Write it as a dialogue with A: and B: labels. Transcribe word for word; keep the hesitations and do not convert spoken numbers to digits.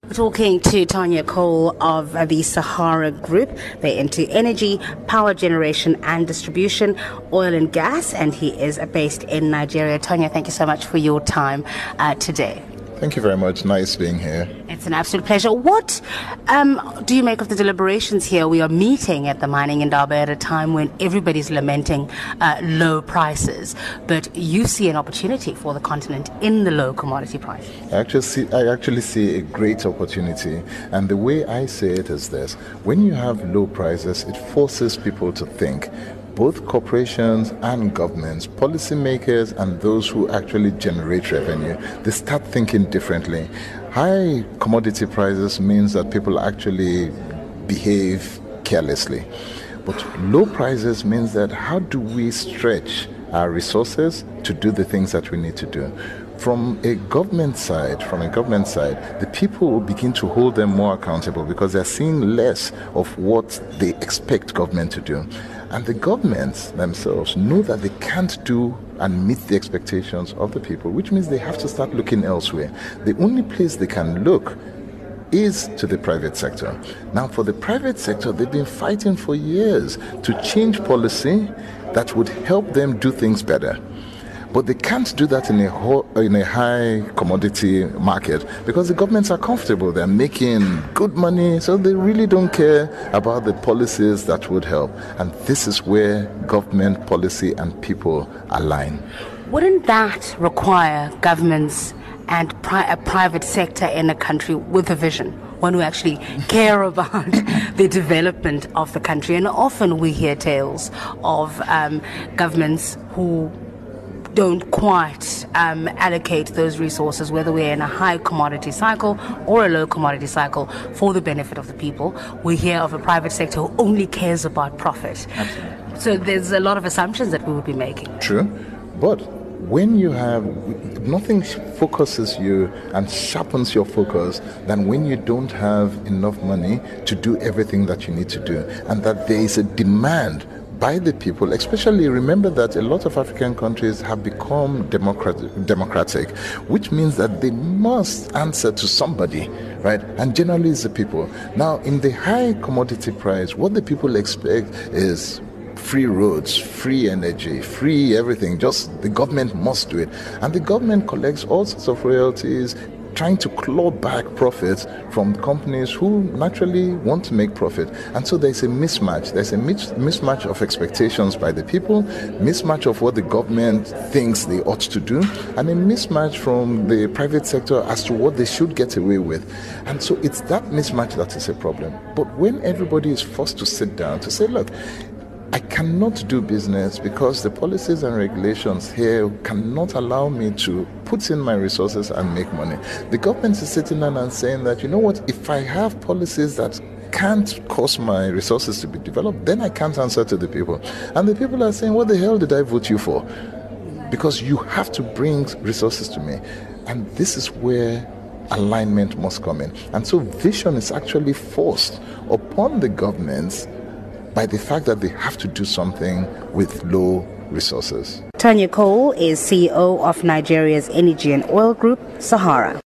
A: We're talking to Tanya Cole of the Sahara Group. They're into energy, power generation and distribution, oil and gas, and he is based in Nigeria. Tanya, thank you so much for your time uh, today.
B: Thank you very much. Nice being here.
A: It's an absolute pleasure. What um, do you make of the deliberations here? We are meeting at the Mining Indaba at a time when everybody's lamenting uh, low prices, but you see an opportunity for the continent in the low commodity price.
B: I actually see, I actually see a great opportunity, and the way I see it is this: when you have low prices, it forces people to think. Both corporations and governments, policymakers and those who actually generate revenue, they start thinking differently. High commodity prices means that people actually behave carelessly. But low prices means that how do we stretch our resources to do the things that we need to do? From a government side, from a government side, the people will begin to hold them more accountable because they're seeing less of what they expect government to do. And the governments themselves know that they can't do and meet the expectations of the people, which means they have to start looking elsewhere. The only place they can look is to the private sector. Now, for the private sector, they've been fighting for years to change policy that would help them do things better. But they can't do that in a ho- in a high commodity market because the governments are comfortable. They're making good money, so they really don't care about the policies that would help. And this is where government policy and people align.
A: Wouldn't that require governments and pri- a private sector in a country with a vision, one who actually care about the development of the country? And often we hear tales of um, governments who don't quite um, allocate those resources, whether we're in a high commodity cycle or a low commodity cycle, for the benefit of the people. We hear of a private sector who only cares about profit. Absolutely. So there's a lot of assumptions that we would be making.
B: True, but when you have, nothing focuses you and sharpens your focus than when you don't have enough money to do everything that you need to do, and that there is a demand by the people. Especially remember that a lot of African countries have become democratic, democratic, which means that they must answer to somebody, right? And generally it's the people. Now, in the high commodity price, what the people expect is free roads, free energy, free everything. Just the government must do it. And the government collects all sorts of royalties, trying to claw back profits from companies who naturally want to make profit. And so there's a mismatch. There's a mismatch of expectations by the people, mismatch of what the government thinks they ought to do, and a mismatch from the private sector as to what they should get away with. And so it's that mismatch that is a problem. But when everybody is forced to sit down to say, look, I cannot do business because the policies and regulations here cannot allow me to put in my resources and make money. The government is sitting down and saying that, you know what, if I have policies that can't cause my resources to be developed, then I can't answer to the people. And the people are saying, what the hell did I vote you for? Because you have to bring resources to me. And this is where alignment must come in. And so vision is actually forced upon the governments by the fact that they have to do something with low resources.
A: Tanya Cole is C E O of Nigeria's energy and oil group, Sahara.